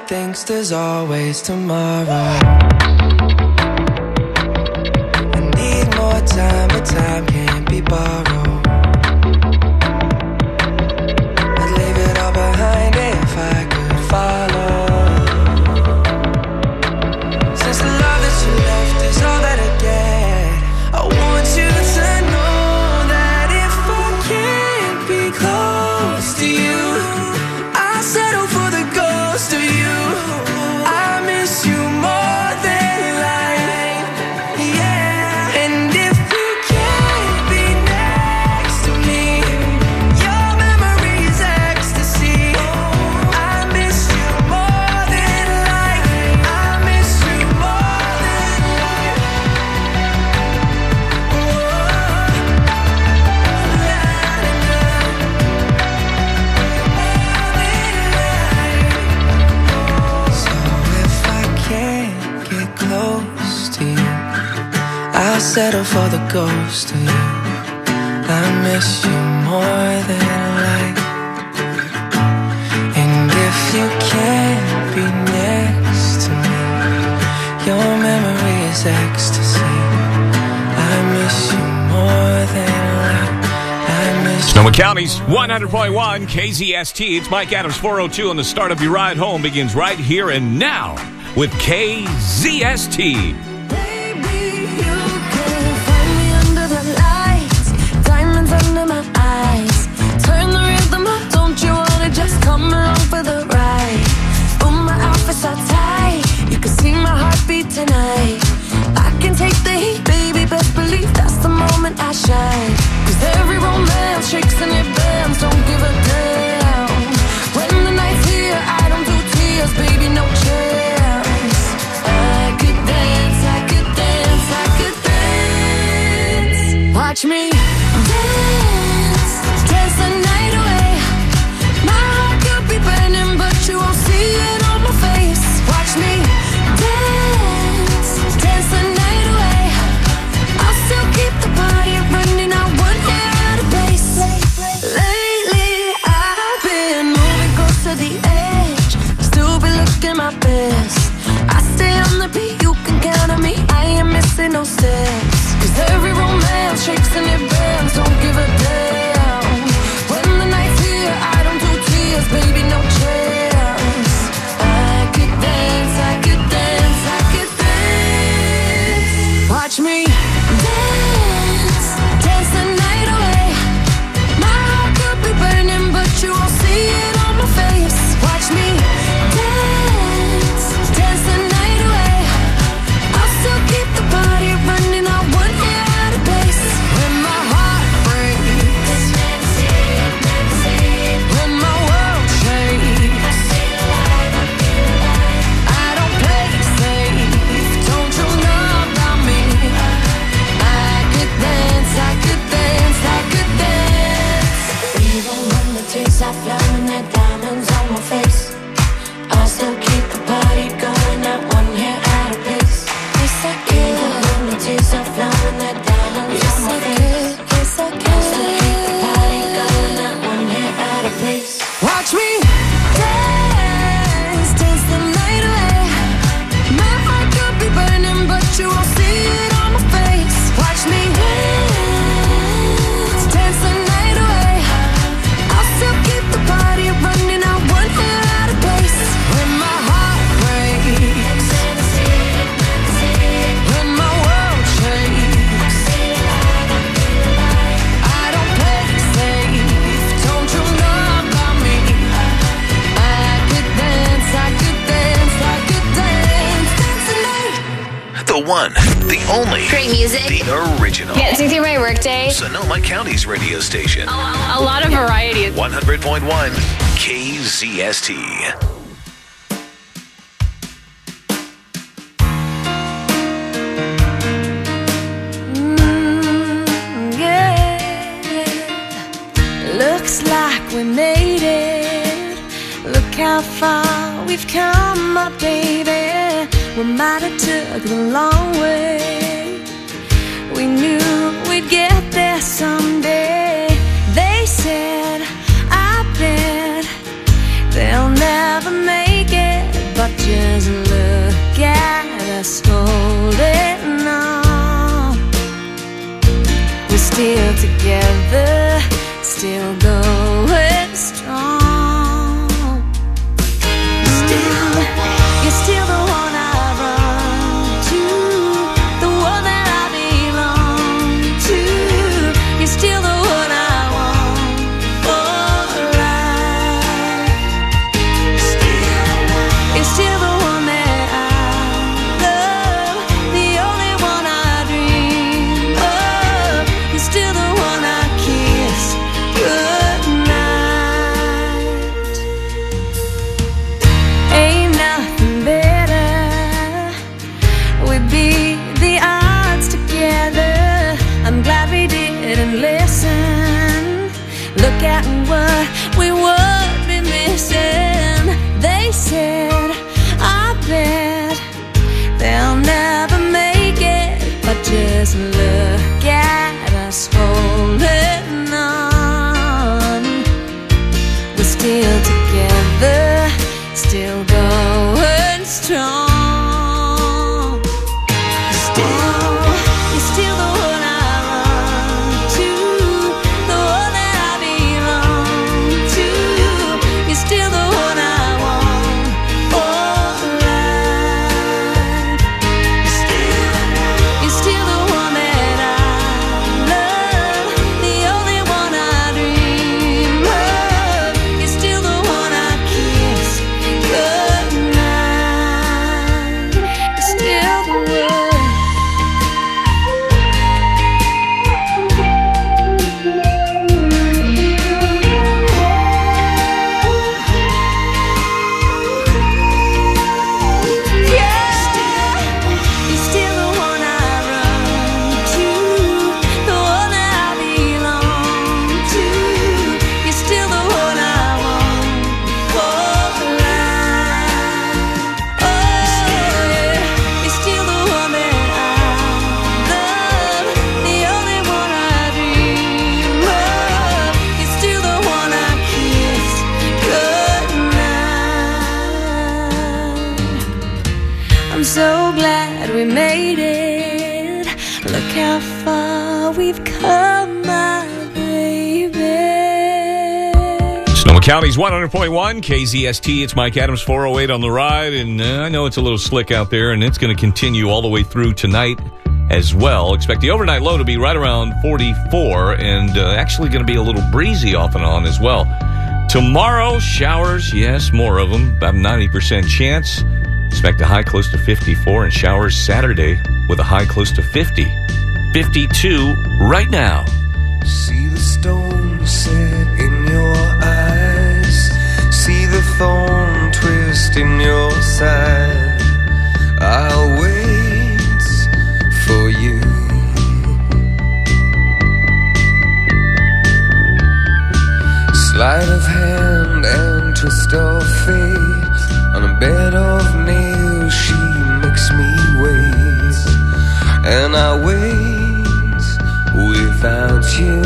thinks there's always tomorrow. I need more time, but time can't be borrowed. I'd leave it all behind if I could follow. Since the love that you left is all that I get, I want you to know that if I can't be close to you, I settle for the ghost of you. I miss you more than life, yeah. And if you can't be next to me, your memory is ecstasy. I miss you more than life. I miss you more than life. So if I can't get close to you, I'll settle for the ghost of you. I miss you more than life. And if you can't be next to me, your memory is ecstasy. I miss you more than life. I miss Sonoma County's 100.1 KZST. It's Mike Adams 402, and the start of your ride home begins right here and now with KZST. Baby, you can find me under the lights, diamonds under my eyes. Turn the rhythm up, don't you wanna just come along for the ride? Oh, my outfits are tight, you can see my heartbeat tonight. I can take the heat, baby, best believe that's the moment I shine. 'Cause every romance shakes and it bends, don't give a damn. When the night's here, I don't do tears, baby, no chance. I could dance, I could dance, I could dance. Watch me dance, dance the night away. My heart could be burning, but you won't see it on my face. Watch me dance, dance the night away. I'll still keep the party running, I won't hear out of place. Lately I've been moving close to the edge, still be looking my best. I stay on the beat, you can count on me, I ain't missing no steps. 'Cause every romance shakes and it bends, don't give a damn. When the night's here, I don't do tears, baby, no chance. I could dance, I could dance, I could dance. Watch me dance, dance the night away. My heart could be burning, but you won't see it on my face. Watch me dance, dance the night away. I'll still keep the party running, I won't hear out of place. When my heart breaks, when my world shakes, I don't play safe, don't you know about me? I could dance, I could dance, I could dance. Even when the tears are flowing, the diamonds on my face, I still keep the party going, not one hair out of place. Yes, I can. Even when the tears are flowing, the diamonds on my face, yes, I can. Still keep the party going, not one hair out of place. Watch me dance, dance the night away. My heart could be burning, but you won't see it on my face. Watch me dance, dance the night away. I'll still keep the party running, I won't hear out of place. When my heart breaks, when my world shakes, I don't play safe, don't you know about me? I could dance, I could dance, I could dance, dance the night. The one, the only, Great music. the original. Gets me through my workday. Sonoma County's radio station. A lot of variety. 100.1 KZST. Looks like we made it. Look how far we've come, my baby. We might have took the long way. We knew we'd get there someday. They said, I bet they'll never make it, just look at us holding on. We're still together, still going strong. You're still the one I run to, the one that I belong to. You're still the one I want for life. You're still the one that I love, the only one I dream of. You're still the one I kiss goodnight. Ain't nothing better. We beat the odds together. I'm glad we didn't listen. Look at what we would be missing. They said, I bet they'll never make it, but just look at us holding on. We're still together, still going strong. You're still the one I run to, the one that I belong to. You're still the one I want for life. You're still the one that I love, the only one I dream of. You're still the one I kiss goodnight. You're still the one. You're still the one I run to, the one that I belong to. You're still the one I want for life. Oh yeah, you're still the one that I love, the only one I dream of. You're still the one I kiss goodnight. I'm so glad we made it. Look how far we've come, my baby. Sonoma County's 100.1 KZST. It's Mike Adams, 408 on the ride. And I know it's a little slick out there, and it's going to continue all the way through tonight as well. Expect the overnight low to be right around 44 and actually going to be a little breezy off and on as well. Tomorrow, showers, yes, more of them, about 90% chance. Expect a high close to 54 and showers Saturday with a high close to 50. 52 right now. See the stone set in your eyes. See the thorn twist in your side. I'll wait for you. Sleight of hand and twist of fate. On a bed of nails she makes me wait. And I wait without you.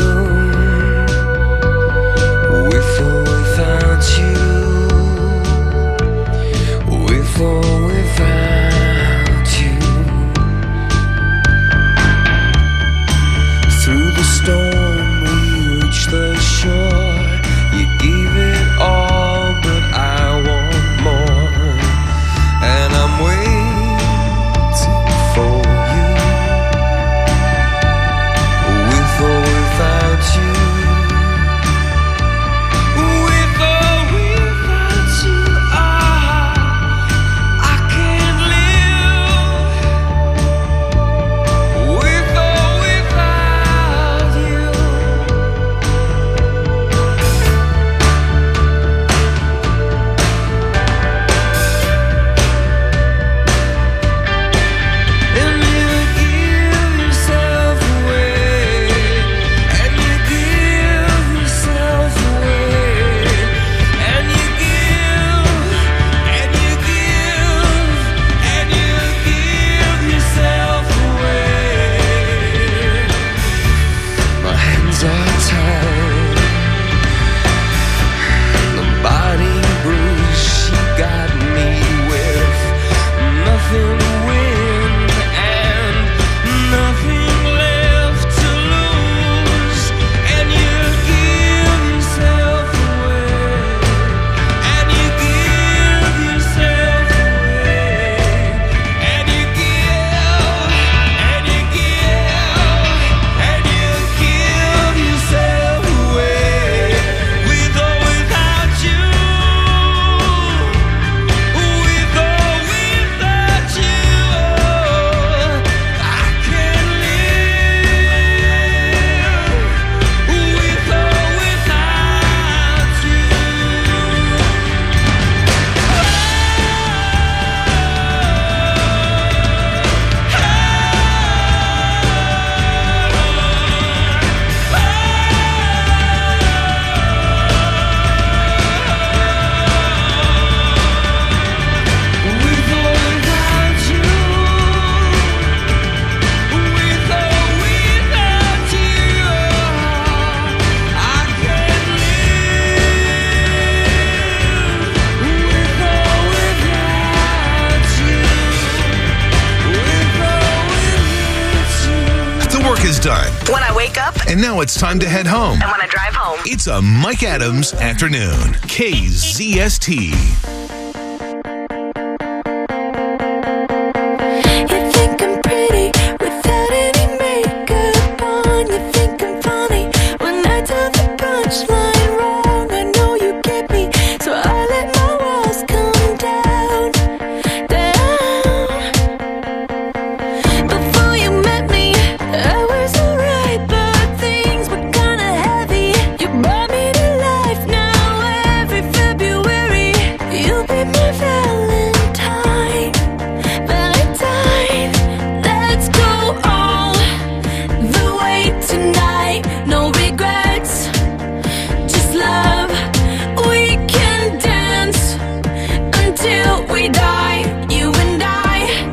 With or without you. With or without you. Through the storm we reach the shore. You gave it all, but I want more. And I'm waiting for you. With or without When I wake up. And now it's time to head home. And when I drive home. It's a Mike Adams afternoon. KZST. You think I'm pretty without any makeup on. You think I'm funny when I tell the punchline wrong. I know you get me, so I let my walls come down, down. Before you met me, I was alright, but things were kinda heavy. You brought me to life now every February. You'll be my Valentine, Valentine. Let's go all the way tonight. No regrets, just love. We can dance until we die. You and I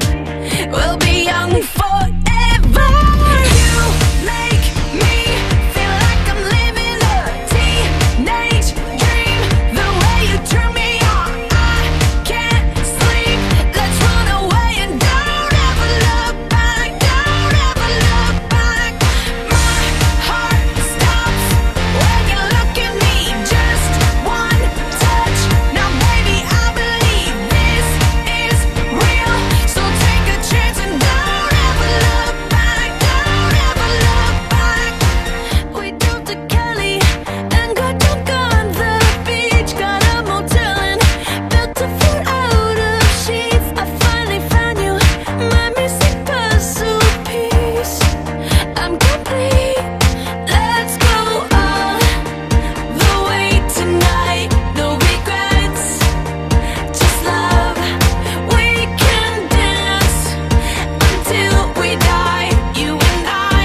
will be young forever. You make me feel like I'm living a teenage dream. The way you turn me on, I can't sleep. Let's run away and don't ever look back. Don't ever look back. My heart stops when you look at me. Just one touch. Now baby, I believe this is real. So take a chance and don't ever look back. Don't ever look back. We drove to Cali and got drunk on the beach. Got a motel and built a fort out of sheets. I finally found you, my missing puzzle piece. I'm complete. Let's go all the way tonight. No regrets, just love. We can dance until we die. You and I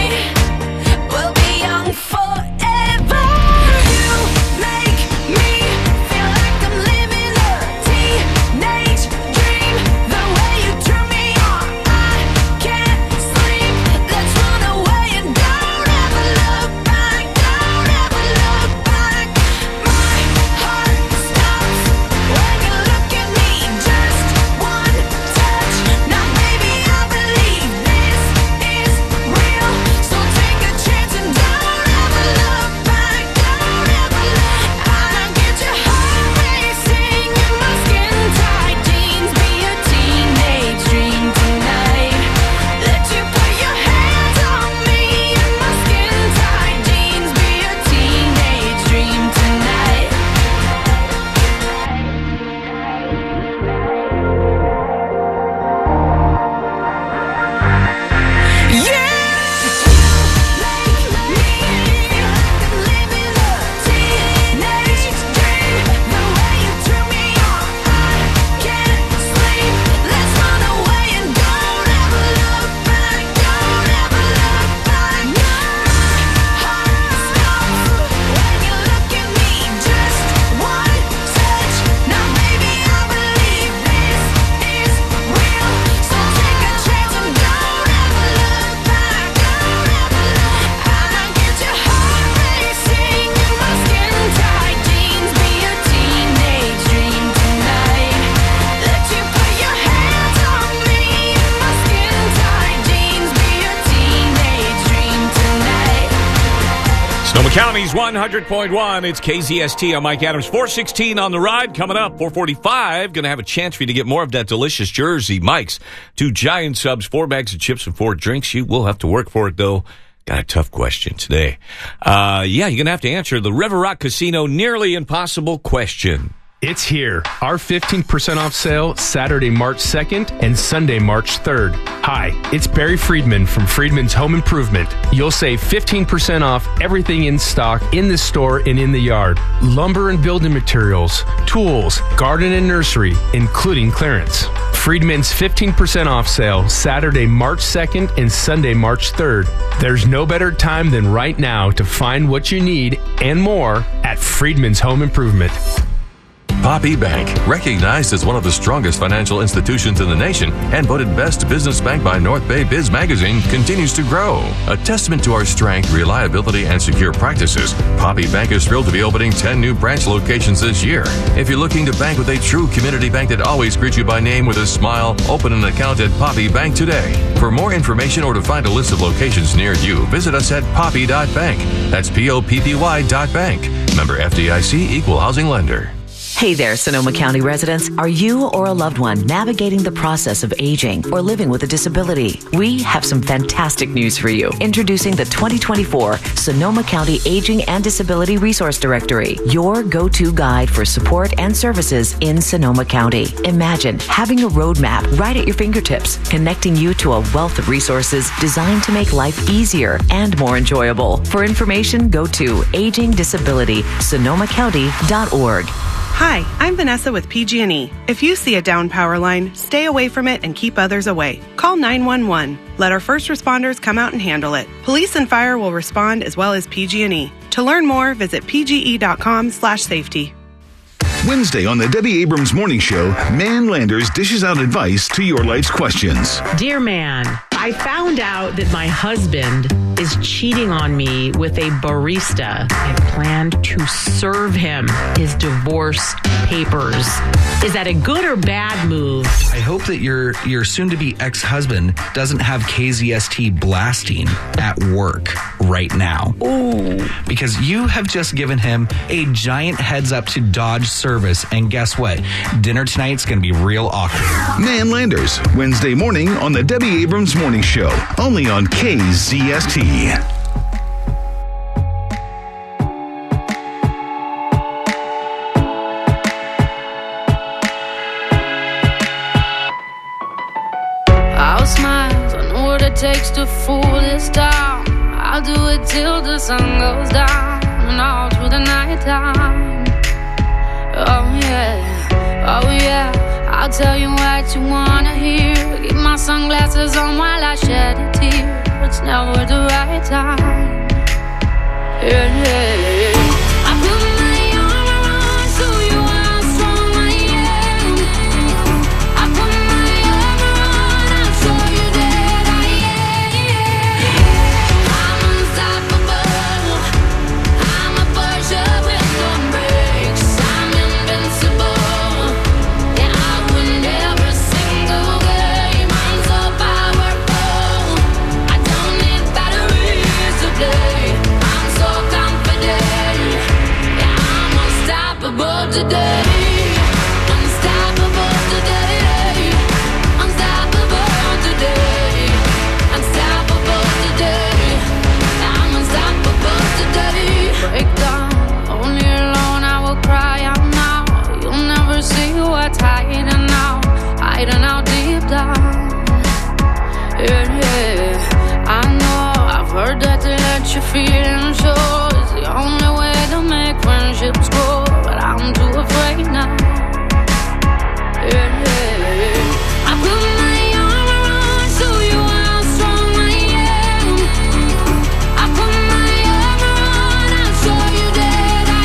will be young forever. You make me feel like I'm living a teenage dream. The way you turn me on, I can't sleep. Let's run away and don't ever look back. Don't ever look back. My heart stops when you look at me. Just one touch. Now baby, I believe this is real. So take a chance and don't ever look back. Don't ever look. I get your heart racing in my skin-tight jeans. Be a teenage dream tonight. Let you put your hands on me in my skin-tight jeans. Be a teenage dream tonight. Sonoma County's 100.1. It's KZST. I'm Mike Adams. 416 on the ride. Coming up, 445. Going to have a chance for you to get more of that delicious Jersey Mike's. 2 giant subs, 4 bags of chips, and 4 drinks. You will have to work for it, though. Got a tough question today. You're going to have to answer the River Rock Casino nearly impossible question. It's here. Our 15% off sale Saturday, March 2nd and Sunday, March 3rd. Hi, it's Barry Friedman from Friedman's Home Improvement. You'll save 15% off everything in stock in the store and in the yard. Lumber and building materials, tools, garden and nursery, including clearance. Friedman's 15% off sale Saturday, March 2nd and Sunday, March 3rd. There's no better time than right now to find what you need and more at Friedman's Home Improvement. Poppy Bank, recognized as one of the strongest financial institutions in the nation and voted Best Business Bank by North Bay Biz Magazine, continues to grow. A testament to our strength, reliability, and secure practices, Poppy Bank is thrilled to be opening 10 new branch locations this year. If you're looking to bank with a true community bank that always greets you by name with a smile, open an account at Poppy Bank today. For more information or to find a list of locations near you, visit us at poppy.bank. That's POPPY.bank. Member FDIC, Equal Housing Lender. Hey there, Sonoma County residents. Are you or a loved one navigating the process of aging or living with a disability? We have some fantastic news for you. Introducing the 2024 Sonoma County Aging and Disability Resource Directory, your go-to guide for support and services in Sonoma County. Imagine having a roadmap right at your fingertips, connecting you to a wealth of resources designed to make life easier and more enjoyable. For information, go to agingdisabilitysonoma.county.org. Hi, I'm Vanessa with PG&E. If you see a down power line, stay away from it and keep others away. Call 911. Let our first responders come out and handle it. Police and fire will respond as well as PG&E. To learn more, visit pge.com/safety. Wednesday on the Debbie Abrams Morning Show, Man Landers dishes out advice to your life's questions. Dear man, I found out that my husband is cheating on me with a barista. I planned to serve him his divorce papers. Is that a good or bad move? I hope that your soon-to-be ex-husband doesn't have KZST blasting at work right now. Ooh. Because you have just given him a giant heads up to dodge service, and guess what? Dinner tonight's going to be real awkward. Man Landers, Wednesday morning on the Debbie Abrams Morning Show, only on KZST. I'll smile, I know what it takes to fool this town. I'll do it till the sun goes down and all through the night time. Oh yeah, I'll tell you what you wanna hear. Keep my sunglasses on while I shed a tear. It's never the right time. Yeah. I put my arm around, show you how strong I am. I put my arm around, I'll show you that I am. I'm unstoppable. I'm a Porsche with no brakes. I'm invincible. Yeah, I win every single game. I'm so powerful. I don't need batteries to play. I'm so confident. Yeah, I'm unstoppable today. Unstoppable today. Unstoppable today. Unstoppable today. I'm unstoppable today. Break down, only alone I will cry out now. You'll never see what's hiding out deep down. Yeah. I know I've heard that to let your feelings show is the only way to make friendships grow, but I'm too afraid now. Yeah. I put my arm around, show you how strong I am. I put my arm around, I'll show you that I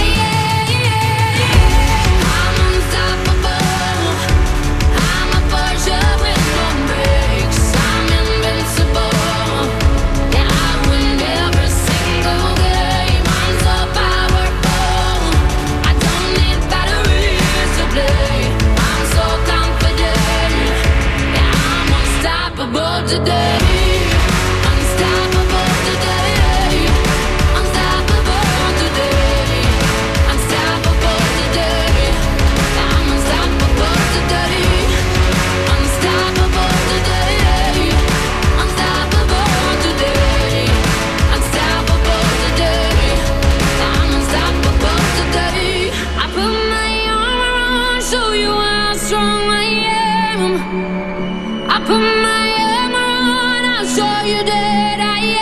am. I'm unstoppable. I'm a Porsche with no brakes. I'm invincible. Yeah, I win every single game. I'm so powerful. I don't need batteries to play. I'm so confident. Yeah, I'm unstoppable today. Unstoppable today. Unstoppable today. Unstoppable today. I'm unstoppable today. Unstoppable today. Unstoppable today. Unstoppable today. I'm unstoppable today. I put my arm around, show you how strong I am. I put my arm around, I'll show you that I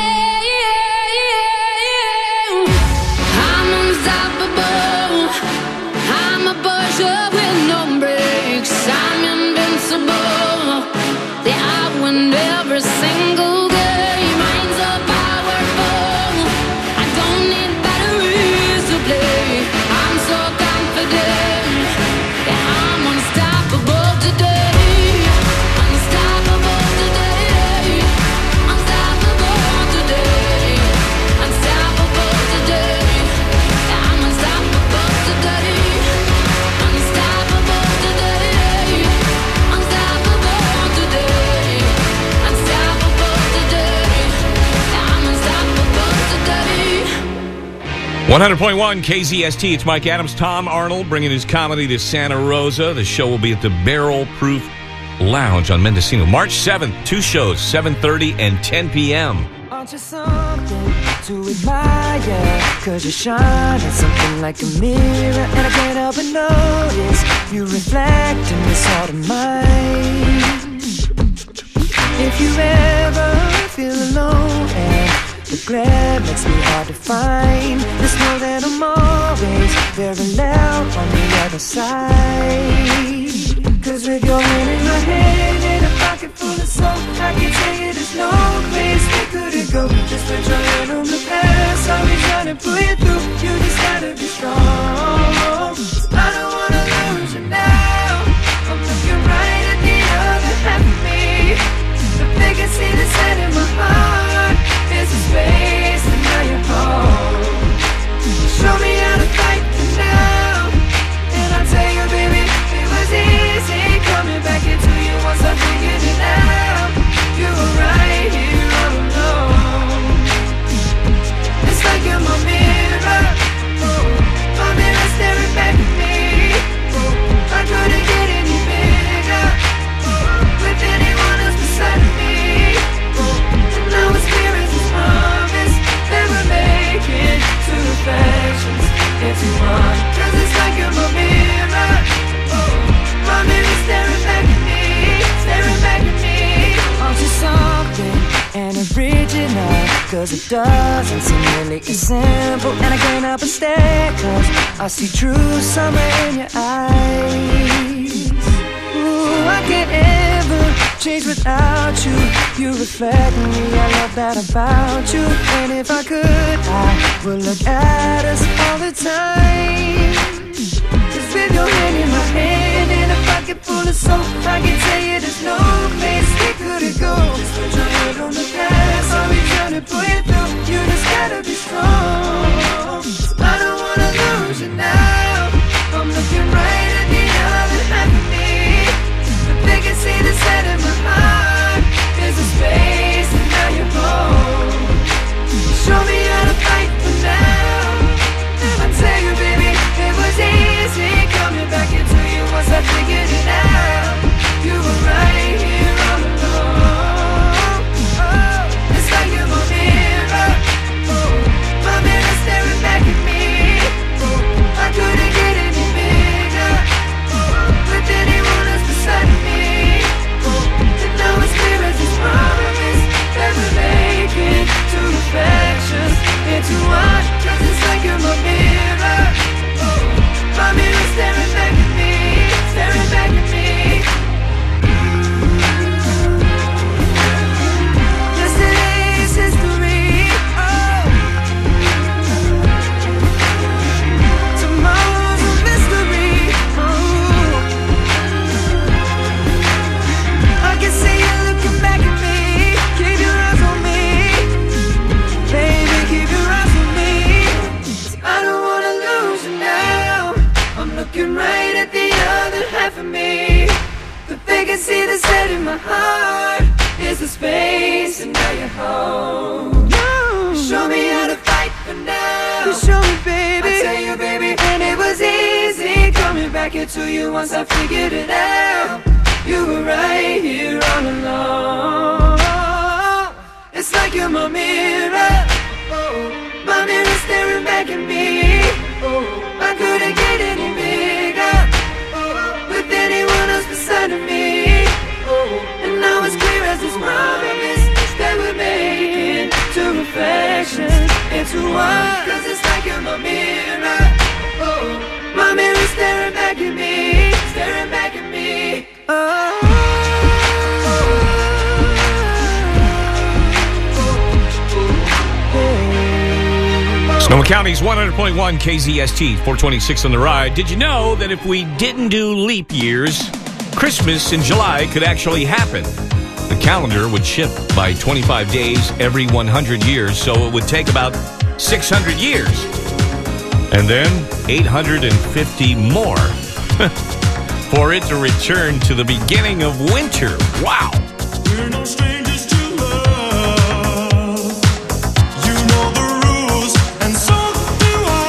am. I'm unstoppable. I'm a Porsche with no brakes. I'm invincible. Yeah, I win every single game. I'm so powerful. I don't need batteries to play. I'm so confident. 100.1 KZST. It's Mike Adams. Tom Arnold bringing his comedy to Santa Rosa. The show will be at the Barrel Proof Lounge on Mendocino. March 7th, 2 shows, 7:30 and 10 p.m. Aren't you something to admire? Cause you shine at something like a mirror, and I can't help but notice you reflect in this heart of mine. If you ever feel alone and the glare makes me hard to find, just know that I'm always very loud on the other side. Cause with your hand in my hand and a pocket full of soap, I can tell you there's no place we couldn't go. Just put your hand on the past, I'll be trying to pull you through. You just gotta be strong. I don't wanna lose you now. I'm looking right at the other half of me. The they can see the set in my heart. There's a space and now you're home. Show me how to fight for now, and I'll tell you, baby, it was easy coming back into you once I figured it out. You were right here all alone. It's like you're my mirror, my mirror staring back at me. I couldn't get any bigger with anyone else beside me. And now it's clear as this promise that we're making two reflections into one. Cause it's like you're my mirror, my mirror staring back at me, staring back at me. Aren't you something and original? Cause it doesn't seem really as simple, and I can't help but stare cause I see true summer in your eyes. Ooh, I can't ever change without you. You reflect me, I love that about you. And if I could, I would look at us all the time. Cause with your hand in my hand and a pocket full of soap, I can tell you there's no place we couldn't go. Just put your head on the past, I'll be trying to pull you through. You just gotta be strong. I don't wanna lose you now. I'm looking right at the other half of me, but they can see the set in my heart. There's a space and now you're home. Show me how to fight for now. I tell you, baby, it was easy coming back into you once I figured it out. You were right here all alone. Oh, it's like you're my mirror, my mirror staring back at me. I couldn't get any bigger with anyone else beside me. And now it's clear as this promise that we're making two reflections into one. Cause it's like you're my mirror, my mirror staring back at me, staring back at me. Yesterday's history, tomorrow's a mystery. I can see you looking back at me. Keep your eyes on me, baby, keep your eyes on me. I don't wanna lose you now. I'm looking right at the other half of me, but they can see the set in my heart. There's a space and now you're home. Show me how to fight for now. Show me, baby. I tell you, baby, and it was easy coming back into you once I figured it out. You were right here all along. It's like you're my mirror, my mirror staring back at me. I couldn't get any bigger with anyone else beside of me. And now it's clear as this promise that we're making two reflections into one. Cause it's like you're my mirror, my mirror staring back at me, staring back at me. Sonoma County's 100.1 KZST, 426 on the ride. Did you know that if we didn't do leap years, Christmas in July could actually happen? The calendar would shift by 25 days every 100 years, so it would take about 600 years. And then 850 more for it to return to the beginning of winter. Wow. We're no strangers to love. You know the rules, and so do I.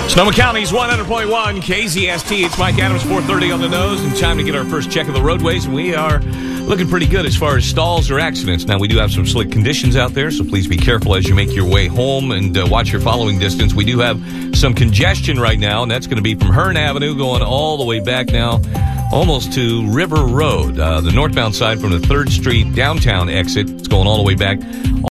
Sonoma County's 100.1 KZST. It's Mike Adams, 4:30 on the nose, and time to get our first check of the roadways. And we are looking pretty good as far as stalls or accidents. Now, we do have some slick conditions out there, so please be careful as you make your way home and watch your following distance. We do have some congestion right now, and that's going to be from Hearn Avenue going all the way back now, almost to River Road. The northbound side from the 3rd Street downtown exit. It's going all the way back